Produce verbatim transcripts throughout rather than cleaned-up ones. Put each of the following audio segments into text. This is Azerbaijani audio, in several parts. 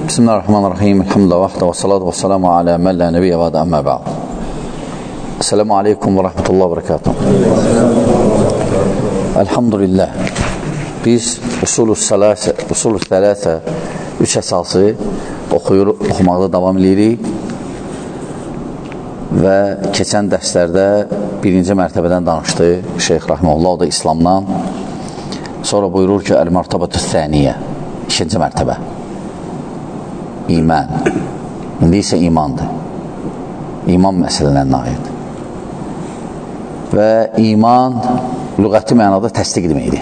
Bismillahirrahmanirrahim. Elhamdülillah vahdə və salatu və salamu alə mən lə nəbiyyə və də əmmə bə'd. Esselamu aleykum və rəhmətullah və bərəkatuhu. Elhamdülillah. Biz usulü sələsə, usulü sələsə üç əsası oxuyur, oxumaqda davam edirik və keçən dərslərdə birinci mərtəbədən danışdı Şeyx Rahiməhullah, o da İslamdan. Sonra buyurur ki, əl-mərtəbətü thəniyyə, ikinci mərtəbə. İman. İndi isə imandır. İman məsələlərinə aid. Və iman lüğəti mənada təsdiq deməkdir.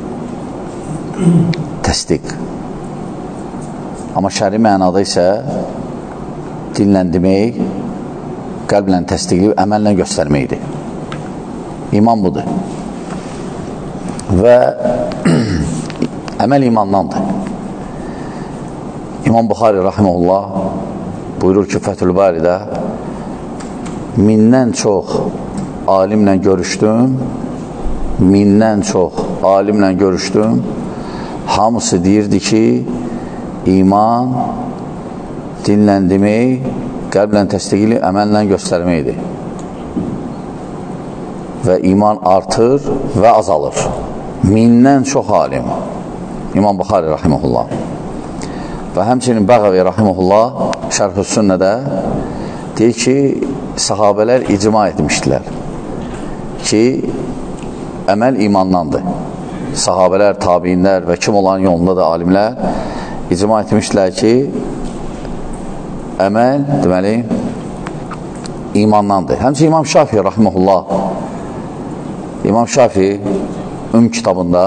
Təsdiq. Amma şəri mənada isə dinlə demək, qəlblə təsdiqləyib, əməllə göstərməkdir. İman budur. Və əməl imandandır. İmam Buxari Rahiməhullah buyurur ki, Fəthül Baridə mindən çox alimlə görüşdüm, mindən çox alimlə görüşdüm, hamısı deyirdi ki, iman dinlə demək, qəlblə təsdiqli, əməllə göstərməkdir. Və iman artır və azalır. Mindən çox alim. İmam Buxari Rahiməhullah. Və həmçinin Bəğəvi Rahiməhullah Şərh-ü Sünnədə deyir ki, sahabələr icma etmişdilər ki, əməl imandandır. Sahabələr, tabiinlər və kim olan yolunda da alimlər icma etmişdilər ki, əməl, deməli, imandandır. Həmçinin İmam Şafi Rahiməhullah, İmam Şafi Üm kitabında,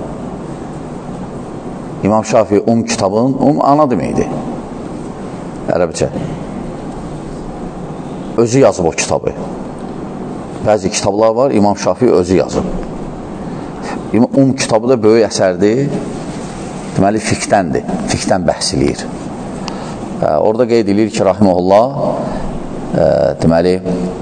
İmam Şafi Um kitabın, Um ana deməkdir, ərəbcə. Özü yazıb o kitabı. Bəzi kitablar var, İmam Şafi özü yazıb. Um kitabı da böyük əsərdir, deməli, fiqdəndir, fiqdən bəhs eləyir. Orada qeyd edir ki, Rahiməhullah, deməli,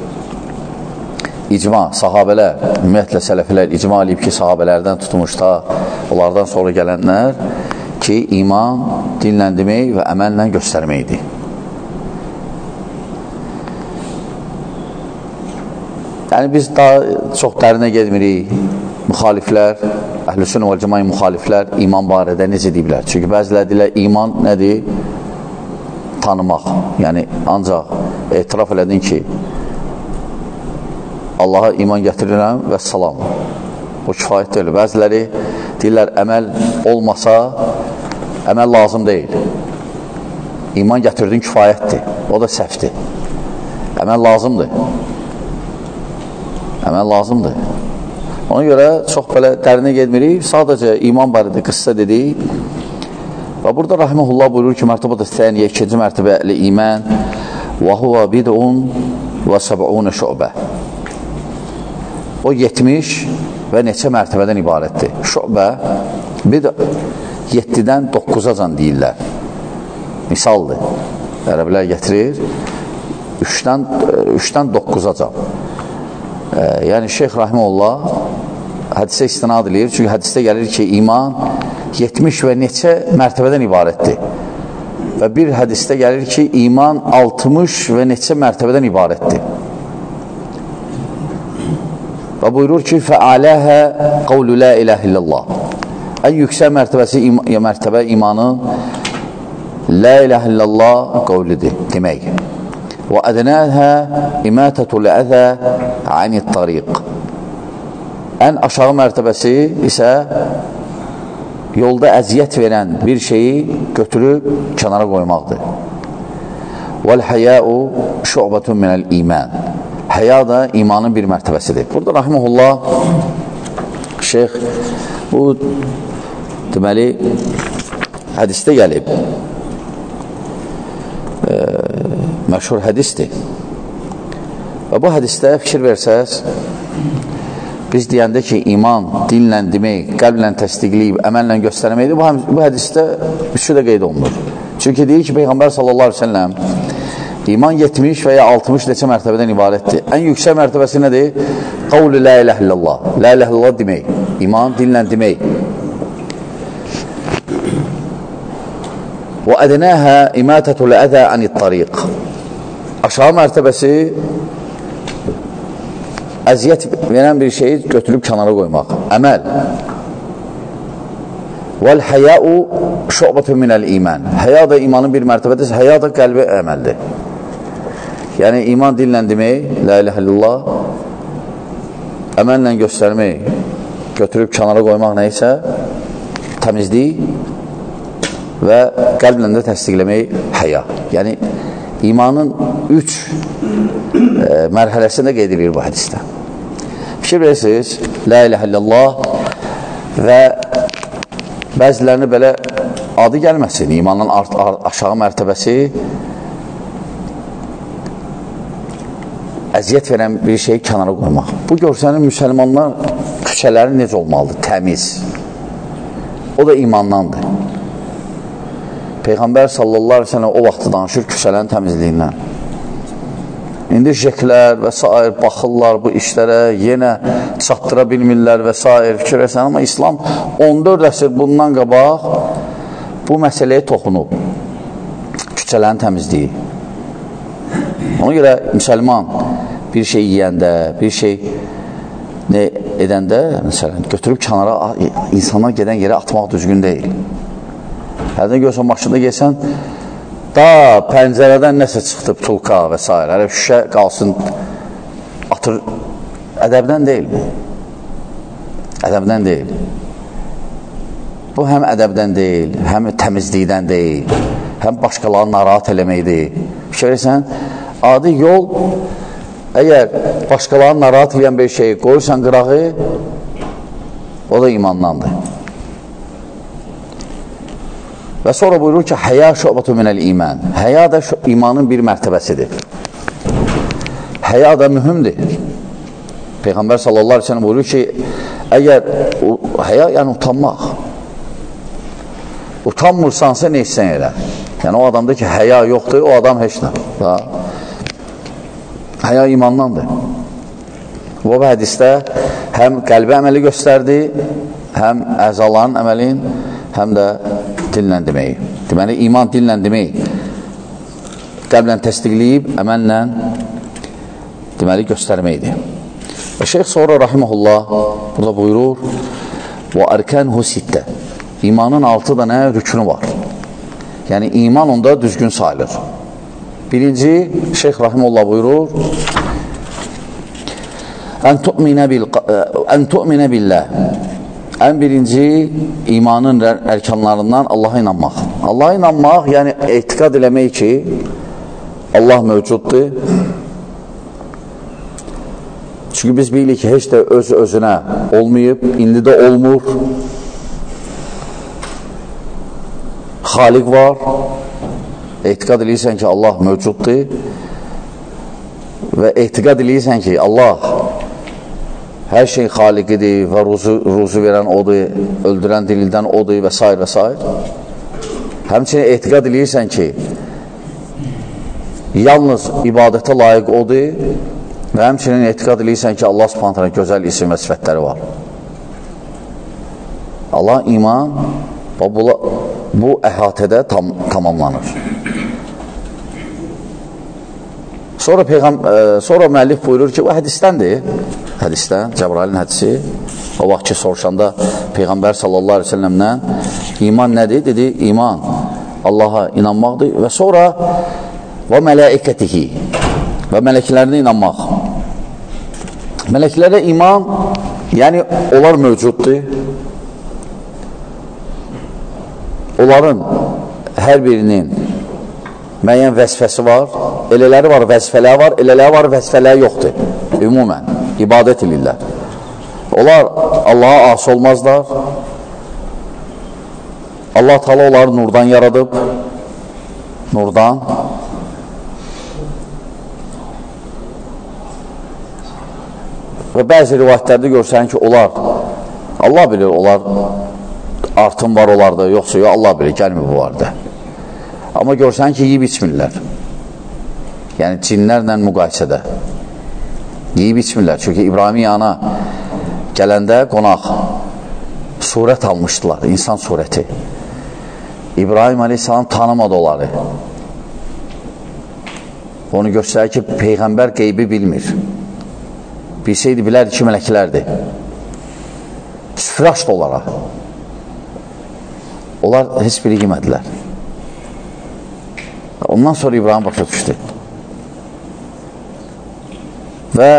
icma, sahabələr, ümumiyyətlə sələfilər icma eləyib ki, sahabələrdən tutmuşda, onlardan sonra gələnlər ki, iman dinlə demək və əməllə göstərməkdir. Yəni, biz daha çox dərinə gedmirik. Müxaliflər, Əhl-i-Sünnə və Cəmaə müxaliflər iman barədə necə deyiblər? Çünki bəzilər deyirlər, iman nədir? Tanımaq. Yəni, ancaq etiraf elədin ki, Allaha iman gətirirəm və salam. Bu kifayət deyil. Bəziləri deyirlər, əməl olmasa, əməl lazım deyil. İman gətirdin kifayətdir. O da səhvdir. Əməl lazımdır. Əməl lazımdır. Ona görə çox belə dərinə gedmirik. Sadəcə iman barədə qıssa dedik. Və burada Rahiməhullah buyurur ki, mərtəbədə thəniyyə, ikinci mərtəbə iman və huvə bid'un və səb'unə şübə. O yetmiş və neçə mərtəbədən ibarətdir. Şübə, bid' yeddidən doqquzacan deyirlər. Misaldır. Ərəblər gətirir, üçdən doqquzacan. E, yəni, Şeyx Rahiməhullah hədisə istinad edir. Çünki hədisdə gəlir ki, iman yetmiş və neçə mərtəbədən ibarətdir. Və bir hədisdə gəlir ki, iman altmış və neçə mərtəbədən ibarətdir. Və buyurur ki, fəaləhə qavlu la iləhə illallah. Ən yüksək mərtəbəsi, im mərtəbə imanı la iləhə illallah qavlidir, demək. Və ədnəhə imətətul əzə anit tariq. Ən aşağı mərtəbəsi isə yolda əziyyət verən bir şeyi götürüb kənara qoymaqdır. Vəl-həyəu şu'bətun minəl iman. Həya da imanın bir mərtəbəsidir. Burada Rahiməhullah Şeyx bu deməli hədisdə gəlib e, məşhur hədisdir. Və bu hədisdə fikir versəz, biz deyəndə ki, iman dinlə demək, qəlblə təsdiqləyib, əməllə göstərməkdir, bu, bu hədisdə üçü də qeyd olunur. Çünki deyir ki, Peyğəmbər sallallahu aleyhi ve selləm İman yetmiş və ya altmış neçə mərtəbədən ibarətdir. Ən yüksək mərtəbəsi nədir? Qavlu la iləhə illallah. La iləhə illallah demək. İman dinlə demək. Və ədnəhə imatətul ədə anit-tariq. Aşağı mərtəbəsi əziyyət verən bir şeyi götürüb kənara qoymaq. Əməl. Vəl-həyəu şu'bətun minəl iman. Həya da imanın bir mərtəbədir. Həya da qəlbi əməldir. Yəni, iman dillə demək, la iləhə illallah, əməllə göstərmək, götürüb kənara qoymaq nə isə, təmizlik və qəlblə də təsdiqləmək həya. Yəni, imanın üç e, mərhələsində qeyd edilir bu hədisdə. Fikir verirsiniz, la iləhə illallah və bəzilərini belə adı gəlməsin, imanın aşağı mərtəbəsi əziyyət verən bir şeyi kənara qoymaq. Bu görsənir, müsəlmanlar küçələri necə olmalıdır? Təmiz. O da imandandır. Peyğəmbər sallallahu aleyhi ve sellem o vaxtı danışır küçələrin təmizliyindən. İndi şəklər və s. baxırlar bu işlərə, yenə çatdıra bilmirlər və s. fikir etsən, amma İslam on dörd əsr bundan qabaq bu məsələyə toxunub. Küçələrin təmizliyi. Ona görə müsəlman bir şey yiyəndə, bir şey ne edəndə, məsələn, götürüb kənara insanlar gedən yerə atmaq düzgün deyil. Hərdən görsən, maşında gelsən, da pəncərədən nəsə çıxdı, tulka və s. Hələ şüşə qalsın, atır. Ədəbdən deyil bu. Ədəbdən deyil. Bu həm ədəbdən deyil, həm təmizlikdən deyil, həm başqalarını narahat eləməkdir. Fikir versən, adi yol, əgər başqalarını narahat edən bir şey qoyursan qırağı, o da imandandır. Və sonra buyurur ki, həya şu'bətun minəl iman. Həya da imanın bir mərtəbəsidir. Həya da mühümdir. Peyğəmbər sallallahu aleyhi ve sellem buyurur ki, əgər həya, yəni utanmaq. Utanmırsansa nə etsən elə. Yəni o adamda ki, həya yoxdur, o adam heç nə. Həya imandandır. Bu hədisdə həm qəlbi əməli göstərdi, həm əzaların əməlin, həm də dillə deməyi. Deməli, iman dillə deməyi. Qəlblə təsdiqləyib, əməllə deməli, göstərməkdir. Və şeyx sonra, rahiməhullah, burada buyurur, və ərkənhu sittə. İmanın altı da nə? Rükünü var. Yəni, iman onda düzgün sayılır. Birinci, şeyx rahiməhullah buyurur, ən tu'minə billah. Ən birinci imanın ərkanlarından Allaha inanmaq. Allaha inanmaq, yəni etiqad eləmək ki, Allah mövcuddur. Çünki biz bilirik ki, heç də öz-özünə olmayıb, indi də olmur. Xaliq var. Etiqad eləyirsən ki, Allah mövcuddur. Və etiqad eləyirsən ki, Allah hər şey xaliqidir və ruzu, ruzu verən odur, öldürən dilildən odur və s. və s. Həmçinin etiqad eləyirsən ki, yalnız ibadətə layiq odur və həmçinin etiqad eləyirsən ki, Allah subhanətlə gözəl isim və sifətləri var. Allah iman bu, bu əhatədə tam, tamamlanır. Sonra, Peyğəm, e, sonra müəllif buyurur ki, bu hədisdəndir. Hədisdən, Cəbrailin hədisi. O vaxt ki, soruşanda Peyğəmbər sallallahu aleyhi ve sellemdən iman nədir? Dedi, iman Allaha inanmaqdır və sonra və mələikətihi və mələklərinə inanmaq. Mələklərə iman, yəni onlar mövcuddur. Onların hər birinin müəyyən vəzifəsi var, elələri var, vəzifələri var, elələri var, vəzifələri yoxdur. Ümumən, ibadət edirlər. Onlar Allaha asi olmazlar. Allah Teala onları nurdan yaradıb. Nurdan. Və bəzi rivayətlərdə görsən ki, onlar, Allah bilir, onlar artım var onlarda, yoxsa yox, Allah bilir, gəlmir bu vardı. Amma görsən ki, yiyib içmirlər. Yəni, cinlərlə müqayisədə. Yiyib içmirlər. Çünki İbrahim yana gələndə qonaq surət almışdılar, insan surəti. İbrahim aleyhissalam tanımadı onları. Onu göstərir ki, Peyğəmbər qeybi bilmir. Bilsəydi, bilərdi ki, mələklərdir. Süfrə açdı onlara. Onlar heç biri yemədilər. Ondan sonra İbrahim başa düşdü. Və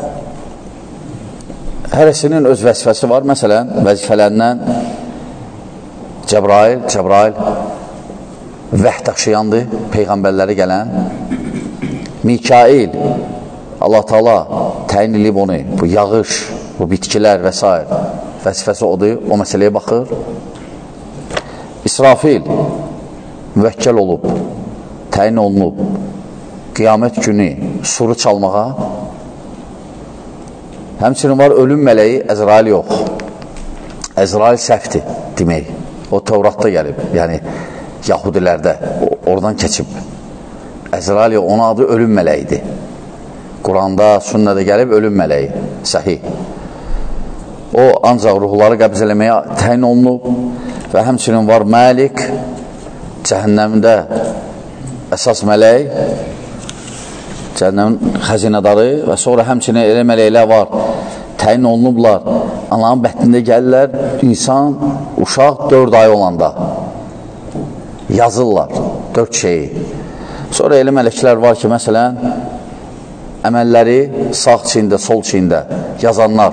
hərəsinin öz vəzifəsi var. Məsələn, vəzifələrindən Cəbrail, Cəbrail vəhd daşıyandır, Peyğəmbərləri gələn. Mikail, Allah Taala təyin edib onu, bu yağış, bu bitkilər və s. vəzifəsi odur, o məsələyə baxır. İsrafil müvəkkəl olub, təyin olunub, qiyamət günü suru çalmağa. Həmçinin var ölüm mələyi, Əzrail yox. Əzrail səhvdir demək. O Tevratda gəlib, yəni Yahudilərdə, oradan keçib. Əzrail yox, onun adı ölüm mələyidir. Quranda, sünnədə gəlib ölüm mələyi, səhih. O ancaq ruhları qəbz eləməyə təyin olunub və həmçinin var Məlik, cəhənnəmdə əsas mələk, cəhənnəmin xəzinədarı və sonra həmçinin elə mələklər var, təyin olunublar, ananın bətnində gəlirlər, insan, uşaq dörd ay olanda yazırlar dörd şeyi. Sonra elə mələklər var ki, məsələn, əməlləri sağ çiyində, sol çiyində yazanlar.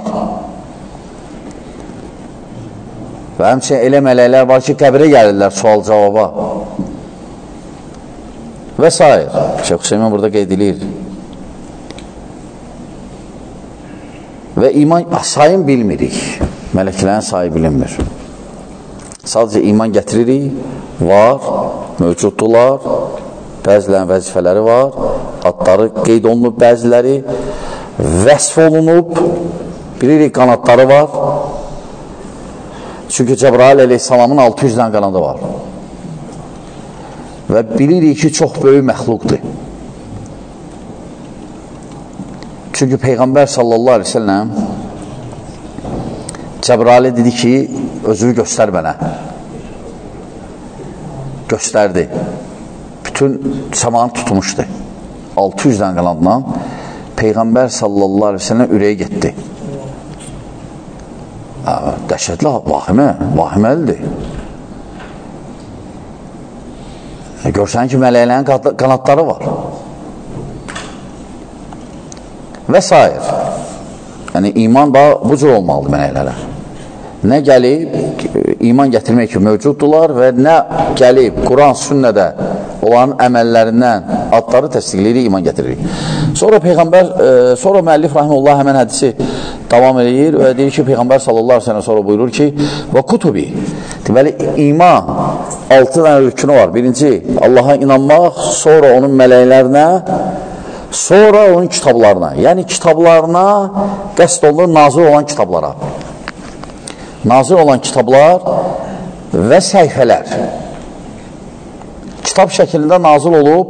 Və həmçinin elə mələklər var ki, qəbirə gəlirlər sual cavaba. Və s. Şeyh Hüseymin burada qeyd edir. Və iman sayın bilmirik. Mələklərin sayı bilinmir. Sadəcə iman gətiririk, var, mövcuddular, bəzilərin vəzifələri var, adları qeyd olunub, bəziləri vəsf olunub, bilirik qanadları var. Çünki Cəbrail əleyhissalamın altı yüz dənə qanadı var. Və bilirik ki, çox böyük məxluqdur. Çünki Peyğəmbər sallallahu aleyhi ve sellem Cəbrailə dedi ki, özünü göstər mənə. Göstərdi. Bütün səmanı tutmuşdu. altı yüz dənə qanadla Peyğəmbər sallallahu aleyhi ve sellem ürəyə getdi. Dəhşətli, vahimə, vahiməlidir. Görsən ki, mələklərin qanadları var. Və s. Yəni, iman da bu cür olmalıdır mələklərə. Nə gəlib, iman gətirmək ki, mövcuddular və nə gəlib, Quran, sünnədə olan əməllərindən adları təsdiqləyir, iman gətiririk. Sonra Peyğəmbər, e, sonra müəllif rahimullah həmən hədisi davam edir və deyir ki, Peyğəmbər sallallahu aleyhi ve sellem sonra buyurur ki, və kutubi, deməli, iman altı dənə rükünü var. Birinci, Allaha inanmaq, sonra onun mələklərinə, sonra onun kitablarına, yəni kitablarına qəsd olunur, nazil olan kitablara. Nazil olan kitablar və səhifələr. Kitab şəklində nazil olub,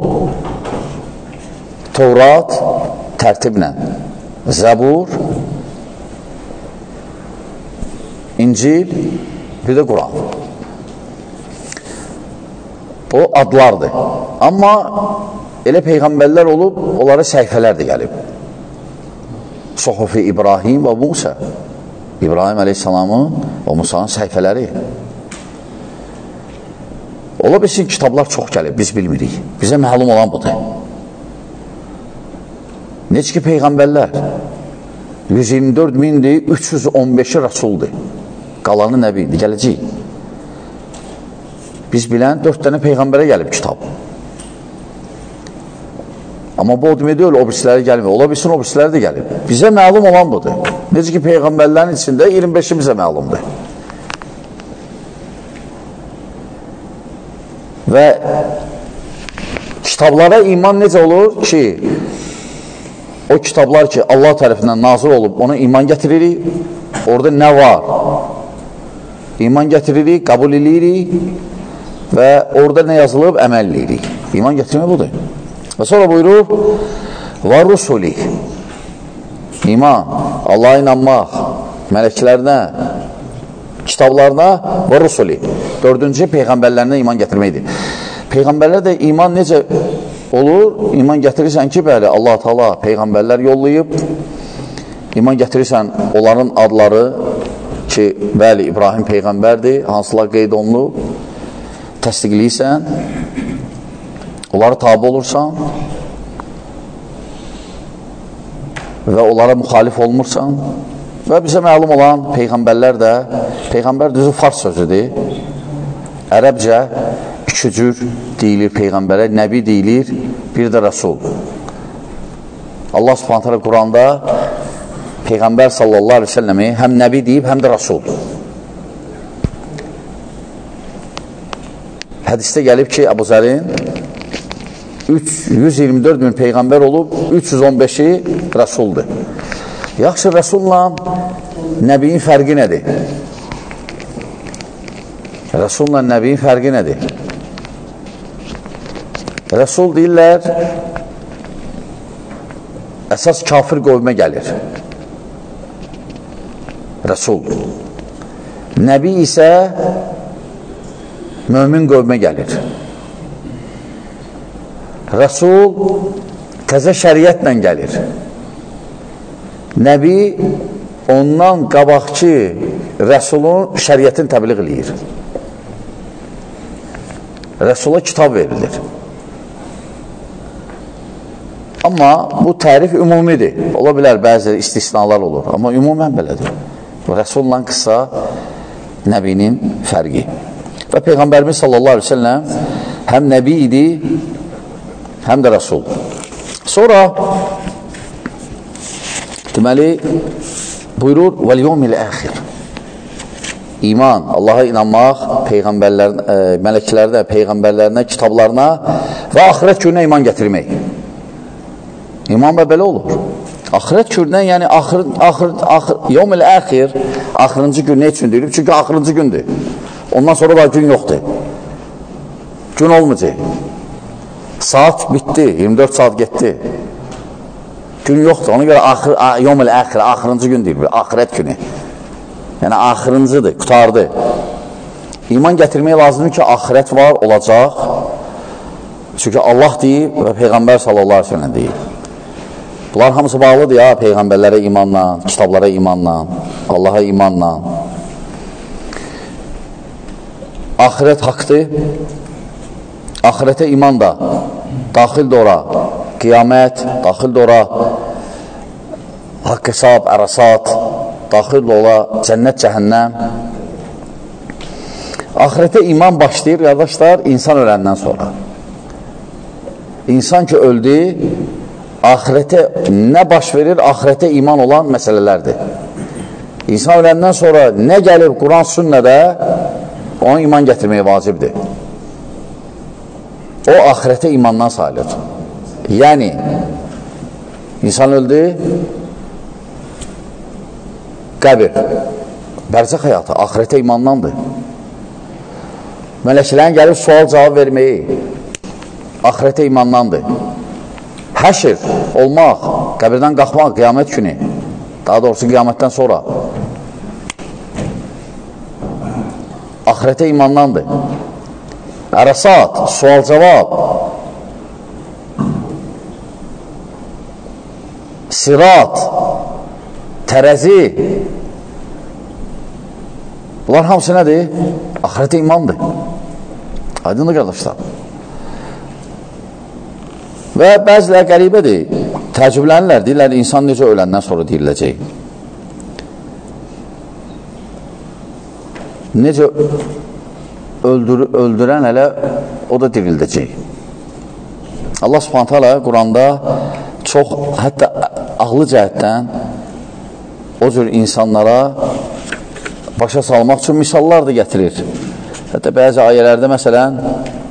Tevrat tərtiblə, Zəbur, İncil, bir də Quran. O adlardır. Amma elə Peyğəmbərlər olub, onlara səhifələr də gəlib. Suhufi İbrahim və Musa. İbrahim əleyhissalamın və Musa'nın səhifələri. Ola bilsin, kitablar çox gəlib, biz bilmirik. Bizə məlum olan budur. Necə ki, Peyğəmbərlər yüz iyirmi dörd mindir, üç yüz on beşi rəsuldur. Qalanı nəbidir, gələcək. Biz bilən dörd dənə Peyğəmbərə gəlib kitab. Amma bu o demək deyil, o birisiləri gəlmir. Ola bilsin, o birisiləri də gəlib. Bizə məlum olan budur. Necə ki, Peyğəmbərlərin içində iyirmi beşi bizə məlumdur. Və kitablara iman necə olur ki, o kitablar ki, Allah tərəfindən nazil olub, ona iman gətiririk, orada nə var? İman gətiririk, qəbul edirik və orada nə yazılıb, əməl edirik. İman gətirmək budur. Və sonra buyurur, və rusuli, iman, Allah'a inanmaq, mələklərinə, kitablarına və rusuli. dördüncü Peyğəmbərlərinə iman gətirməkdir. Peyğəmbərlər də iman necə olur? İman gətirirsən ki, bəli, Allah-u Teala Peyğəmbərlər yollayıb, iman gətirirsən onların adları ki, bəli, İbrahim Peyğəmbərdir, hansılar qeyd olunub, təsdiqləyirsən, onlara tabi olursan və onlara müxalif olmursan və bizə məlum olan Peyğəmbərlər də, Peyğəmbər düzü fars sözüdür, ərəbcə iki cür deyilir Peyğəmbərə, Nəbi deyilir, bir də Rəsul. Allah Subhanahu taala Quranda Peyğəmbər sallallahu aleyhi ve selləmi həm Nəbi deyib, həm də Rəsul. Hədisdə gəlib ki, Əbu Zərin yüz iyirmi dörd min Peyğəmbər olub, üç yüz on beşi Rəsuldur. Yaxşı, Rəsulla Nəbiyin fərqi nədir? Rəsulla Nəbiyin fərqi nədir? Rəsul deyirlər, əsas kafir qovmə gəlir. Rəsul. Nəbi isə mömin qovmə gəlir. Rəsul təzə şəriətlə gəlir. Nəbi ondan qabaqçı Rəsulun şəriətini təbliğ eləyir. Rəsula kitab verilir. Amma bu tərif ümumidir. Ola bilər, bəzi istisnalar olur. Amma ümumən belədir. Rəsulla qısa Nəbinin fərqi. Və Peyğəmbərimiz sallallahu aleyhi ve selləm həm Nəbi idi, həm də Rəsul. Sonra deməli buyurur vəl-yevmil əxir. İman, Allaha inanmaq, peyğəmbərlərin, e, mələklərdə, peyğəmbərlərinə, kitablarına və axirət gününə iman gətirmək. İman və belə olur. Axirət gününə, yəni axir, axir, axir, yevmil əxir, axırıncı gün nə üçün deyilib? Çünki axırıncı gündür. Ondan sonra da gün yoxdur. Gün olmayacaq. Saat bitdi, iyirmi dörd saat getdi. Gün yoxdur. Ona görə axir, yevmil əxir, axırıncı gün deyil, axirət günü. Yəni, axırıncıdır, qutardı. İman gətirmək lazımdır ki, axirət var, olacaq. Çünki Allah deyib və Peyğəmbər sallallahu aleyhi ve sellem deyib. Bunlar hamısı bağlıdır ya, Peyğəmbərlərə imanla, kitablara imanla, Allaha imanla. Axirət haqdır. Axirətə iman da daxildir ora. Qiyamət daxildir ora. Haqq hesab, ərasat daxil ola, cənnət, cəhənnəm. Axirətə iman başlayır, qardaşlar, insan öləndən sonra. İnsan ki, öldü, axirətə nə baş verir? Axirətə iman olan məsələlərdir. İnsan öləndən sonra nə gəlib Quran sünnədə, ona iman gətirməyə vacibdir. O, axirətə imandan sayılır. Yəni, insan öldü, qəbir, bərzəx həyatı, axirətə imandandır. Mələklərin gəlib sual cavab verməyi, axirətə imandandır. Həşr olmaq, qəbirdən qalxmaq, qiyamət günü, daha doğrusu qiyamətdən sonra, axirətə imandandır. Ərasat, sual cavab, sirat, tərəzi, bunlar hamısı nədir? Axirətə imandır. Aydındır, qardaşlar. Və bəzilər qəribədir, təəccüblənirlər, deyirlər, insan necə öləndən sonra deyiləcək. Necə öldür, öldürən hələ o da dirildəcək. Allah Subhanahu taala Quranda çox, hətta ağlı cəhətdən o cür insanlara başa salmaq üçün misallar da gətirir. Hətta bəzi ayələrdə məsələn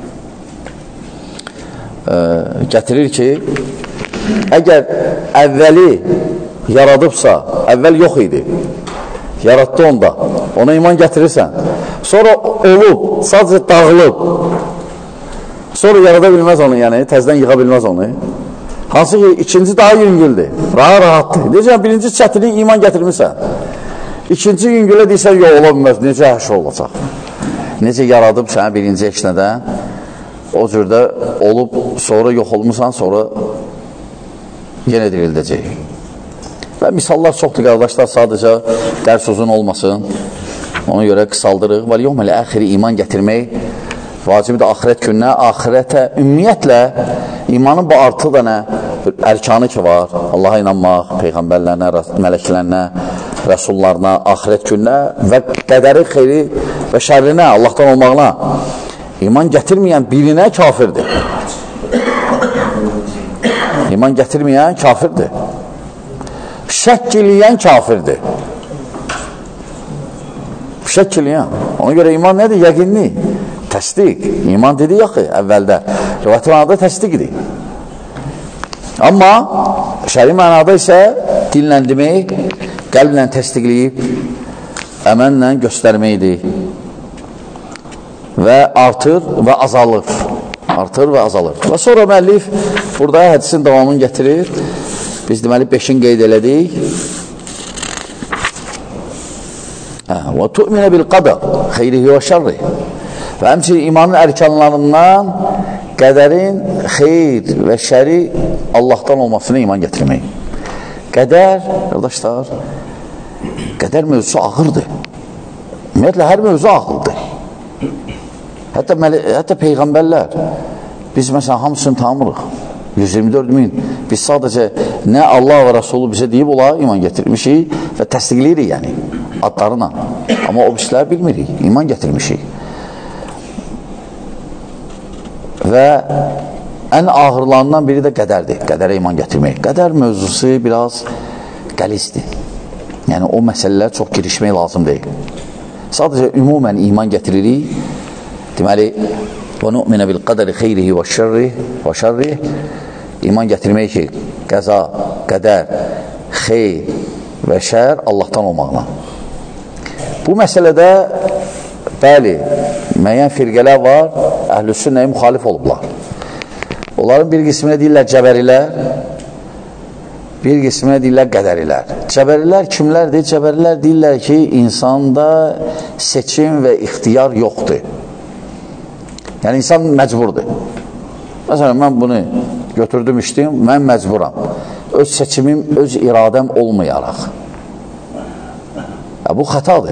ə, gətirir ki, əgər əvvəli yaradıbsa, əvvəl yox idi, yaratdı onda, ona iman gətirirsən, sonra olub, sadəcə dağılıb, sonra yarada bilməz onu, yəni təzdən yığa bilməz onu. Hansı ki, ikinci daha yüngüldür, rahat rahatdır. Deyəcəm, birinci çətinlik iman gətirmirsən. İkinci yüngülə deyirsən, yox, ola bilməz, necə hər şey olacaq. necə yaradıb sənə birinci eşnədən, o cürdə olub, sonra yox olmuşsan, sonra yenə dirildəcək. Və misallar çoxdur, qardaşlar, sadəcə dərs uzun olmasın, ona görə qısaldırıq. Və yevməl əxiri iman gətirmək vacibdir axirət gününə, axirətə, ümumiyyətlə, imanın bu artı da nə? Ərkanı ki var, Allaha inanmaq, peyğəmbərlərinə, mələklərinə, rəsullarına, axirət gününə və qədəri, xeyri və şərrinə, Allahdan olmağına iman gətirməyən birinə kafirdir. İman gətirməyən kafirdir. Şək eləyən kafirdir. Şək eləyən. Ona görə iman nədir? Yəqinli. Təsdiq. İman dedik yaxı əvvəldə. Rivayət mənada təsdiqdir. Amma şəri mənada isə dillə demək, qəlblə təsdiqləyib, əməllə göstərməkdir. Və artır və azalır. Artır və azalır. Və sonra müəllif burada hədisin davamını gətirir. Biz deməli beşin qeyd elədik. Və tu'minə bil qadar, xeyrihi və şərrih. Və həmçinin imanın ərkanlarından qədərin xeyr və şəri Allahdan olmasına iman gətirmək. Qədər, qardaşlar, qədər mövzusu ağırdır. Ümumiyyətlə, hər mövzu ağırdır. Hətta, hətta peyğəmbərlər, biz məsələn hamısını tanımırıq. yüz iyirmi dörd min. Biz sadəcə nə Allah və Rasulü bizə deyib ola iman gətirmişik və təsdiqləyirik, yəni, adlarına. Amma o bizləri bilmirik, iman gətirmişik. Və ən ağırlarından biri də qədərdir, qədərə iman gətirmək. Qədər mövzusu biraz qəlisdir. Yəni, o məsələlər çox girişmək lazım deyil. Sadəcə ümumən iman gətiririk. Deməli, və nu'minə bil qədəri xeyrihi və şərrih və şərrih, iman gətirmək ki, qəza, qədər, xeyr və şər Allahdan olmaqla. Bu məsələdə, bəli, müəyyən firqələr var, əhl-i sünnəyə müxalif olublar. Onların bir qisminə deyirlər cəbərilər, bir qisminə deyirlər qədərilər. Cəbərilər kimlərdir? Cəbərilər deyirlər ki, insanda seçim və ixtiyar yoxdur. Yəni, insan məcburdur. Məsələn, mən bunu götürdüm, işləyim, mən məcburam. Öz seçimim, öz iradəm olmayaraq. Ya, bu xətadır.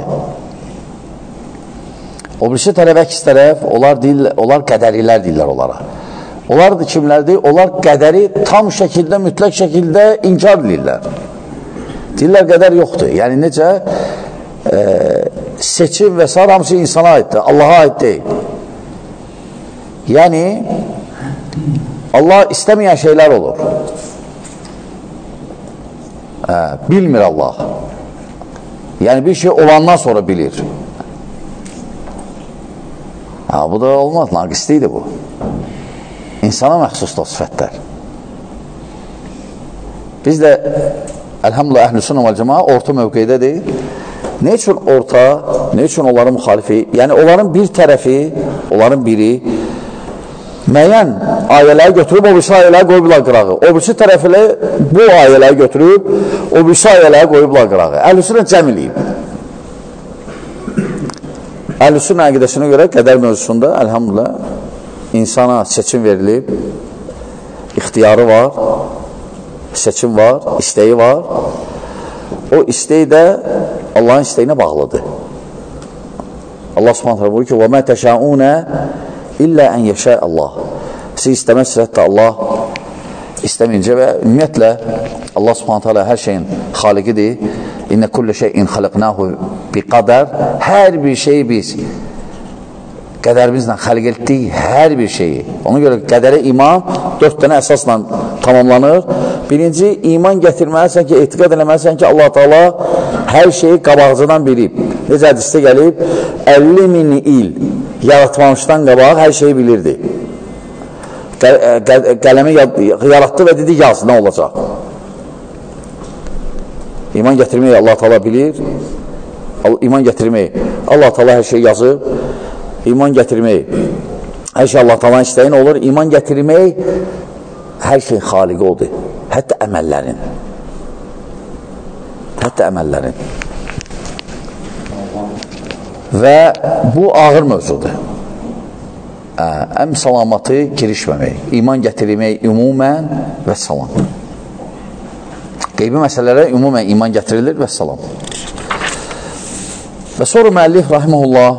O birisi tərəf, əks tərəf, onlar, deyil, onlar qədərilər deyirlər onlara. Onlar da kimlərdir? Onlar qədəri tam şəkildə, mütləq şəkildə inkar edirlər. Deyirlər, qədər yoxdur. Yəni, necə? E, seçim və s. hamısı insana aiddir, Allaha aid deyil. Yəni, Allah istəməyən şeylər olur. Hə, bilmir Allah. Yəni, bir şey olandan sonra bilir. Hə, bu da olmaz, naqislidir bu. İnsana məxsusdur o sifətlər. Biz də, əlhamdülillah, əhl-i sünnə vəl cəmaə orta mövqeydədir. Ne üçün orta, ne üçün onların müxalifi? Yəni, onların bir tərəfi, onların biri, müəyyən ayələri götürüb, o birisi ayələri qoyublar qırağı. O birisi tərəfilə bu ayələri götürüb, o birisi ayələri qoyublar qırağı. Əhl-i sünnə cəm eləyib. Əhl-i sünnə əqidəsinə görə qədər mövzusunda, əlhamdülillah, insana seçim verilib, ixtiyarı var, seçim var, istəyi var. O istəyi də Allahın istəyinə bağlıdır. Allah subhanət hələ buyur ki, وَمَا تَشَاءُونَ İllə ən yeşə Allah. Siz istəməzsiniz, hətta Allah istəməyincə və ümumiyyətlə Allah subhanət hələ hər şeyin xaliqidir. İnnə kullə şeyin xalıqnahu bi qədər. Hər bir şeyi biz qədərimizlə xəliq etdik, hər bir şeyi. Ona görə qədərə iman dörd dənə əsasla tamamlanır. Birinci, iman gətirməlisən ki, etiqad eləməlisən ki, Allah Teala hər şeyi qabaqcıdan bilib. Necə hədisdə gəlib? əlli min il yaratmamışdan qabaq hər şeyi bilirdi. Qələmi yaratdı və dedi, yaz, nə olacaq? İman gətirməyi Allah Teala bilir. İman gətirməyi Allah Teala hər şeyi yazıb. İman gətirmək, hər şey Allah Teala'nın istəyin olur. İman gətirmək, hər şeyin xaliqi odur. Hətta əməllərin. Hətta əməllərin. və bu ağır mövzudur. Əm salamatı girişməmək, iman gətirmək ümumən və salam. Qeybi məsələlərə ümumən iman gətirilir və salam. Və sonra müəllif rahimehullah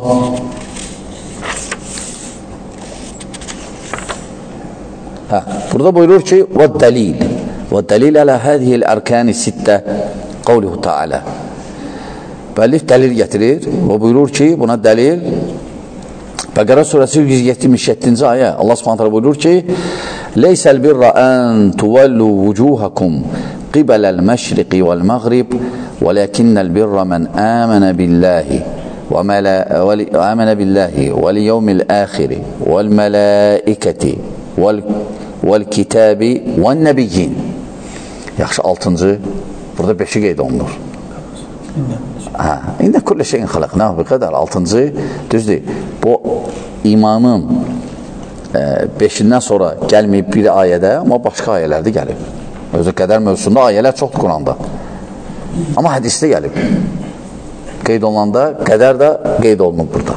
hə, burada buyurur ki və dəlil və dəlil ələ hədihil ərkəni sittə qavluhu ta'ala. Müəllif dəlil gətirir və buyurur ki buna dəlil Bəqərə surəsi yüz yetmiş yeddinci ayə Allah Subhanahu taala buyurur ki leysəl birra an tuvallu vujuhakum qibaləl məşriqi vəl məğrib vələkinnəl birra mən əmənə billahi və əmənə billahi vəl yevmil əxiri vəl mələikəti vəl kitabi vəl nəbiyyin. Yaxşı, altıncı burada beşi qeyd olunur. Hə, indi kulli şeyin xalaqnahu bi qədər. altıncı düzdür. Bu imanın e, beşindən sonra gəlməyib bir ayədə, amma başqa ayələrdə gəlib. Özü qədər mövzusunda ayələr çoxdur Quranda. Amma hədisdə gəlib. Qeyd olunanda qədər də qeyd olunub burada.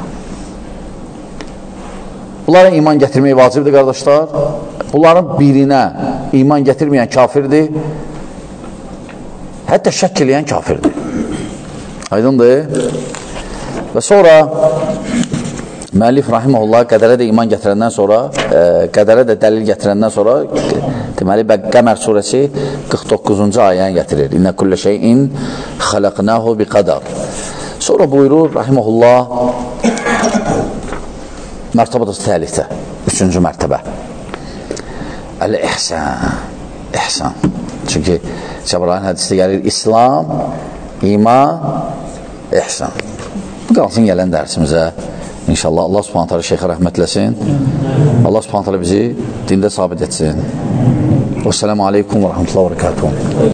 Bunlara iman gətirmək vacibdir, qardaşlar. Bunların birinə iman gətirməyən kafirdir. Hətta şək eləyən kafirdir. Aydındır. Və sonra müəllif rahimehullah qədərə də iman gətirəndən sonra, e, qədərə də dəlil gətirəndən sonra deməli Qəmər surəsi qırx doqquzuncu ayəni gətirir. İnnə kullə şeyin xalaqnahu bi qədər. Sonra buyurur rahimehullah mərtəbədə təlikdə, üçüncü mərtəbə. Əl-ihsan. İhsan. Çünki Cəbrayilin hədisdə gəlir İslam, iman, ihsan. Bu qalsın gələn dərsimizə. İnşallah Allah Subhanahu taala şeyxə rəhmət eləsin. Allah Subhanahu taala bizi dində sabit etsin. Vəssalamu aleykum və rəhmətullahi və bərəkatuhu.